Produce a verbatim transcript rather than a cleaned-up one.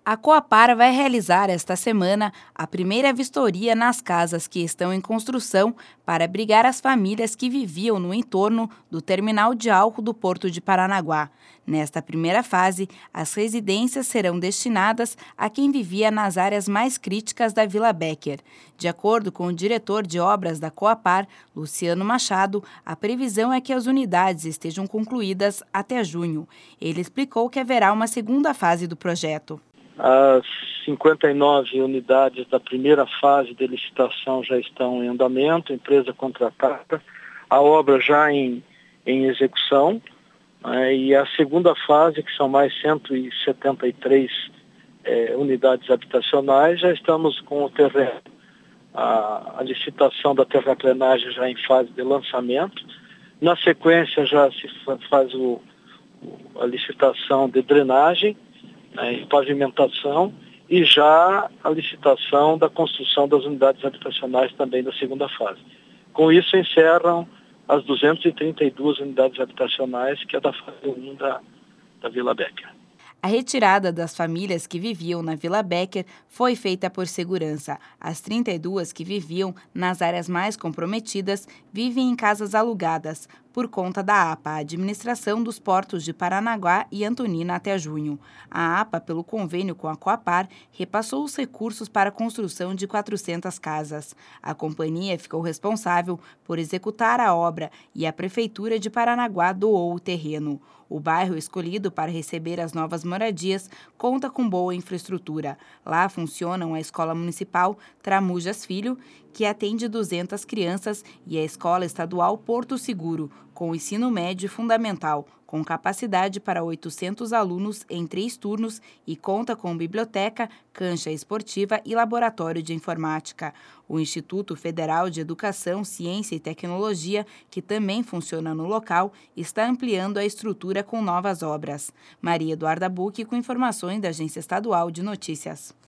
A Coapar vai realizar esta semana a primeira vistoria nas casas que estão em construção para abrigar as famílias que viviam no entorno do terminal de álcool do Porto de Paranaguá. Nesta primeira fase, as residências serão destinadas a quem vivia nas áreas mais críticas da Vila Becker. De acordo com o diretor de obras da Coapar, Luciano Machado, a previsão é que as unidades estejam concluídas até junho. Ele explicou que haverá uma segunda fase do projeto. As cinquenta e nove unidades da primeira fase de licitação já estão em andamento, empresa contratada, a obra já em, em execução, né, e a segunda fase, que são mais cento e setenta e três é, unidades habitacionais, já estamos com o terreno, a, a licitação da terraplenagem já em fase de lançamento. Na sequência já se faz o, a licitação de drenagem, em pavimentação, e já a licitação da construção das unidades habitacionais também da segunda fase. Com isso encerram as duzentas e trinta e duas unidades habitacionais, que é da fase um da, da Vila Becker. A retirada das famílias que viviam na Vila Becker foi feita por segurança. As trinta e duas que viviam nas áreas mais comprometidas vivem em casas alugadas, por conta da A P A, a Administração dos Portos de Paranaguá e Antonina, até junho. A A P A, pelo convênio com a Coapar, repassou os recursos para a construção de quatrocentas casas. A companhia ficou responsável por executar a obra e a Prefeitura de Paranaguá doou o terreno. O bairro escolhido para receber as novas moradias conta com boa infraestrutura. Lá funcionam a Escola Municipal Tramujas Filho, que atende duzentas crianças, e a Escola Estadual Porto Seguro, com ensino médio e fundamental, com capacidade para oitocentos alunos em três turnos e conta com biblioteca, cancha esportiva e laboratório de informática. O Instituto Federal de Educação, Ciência e Tecnologia, que também funciona no local, está ampliando a estrutura com novas obras. Maria Eduarda Bucchi, com informações da Agência Estadual de Notícias.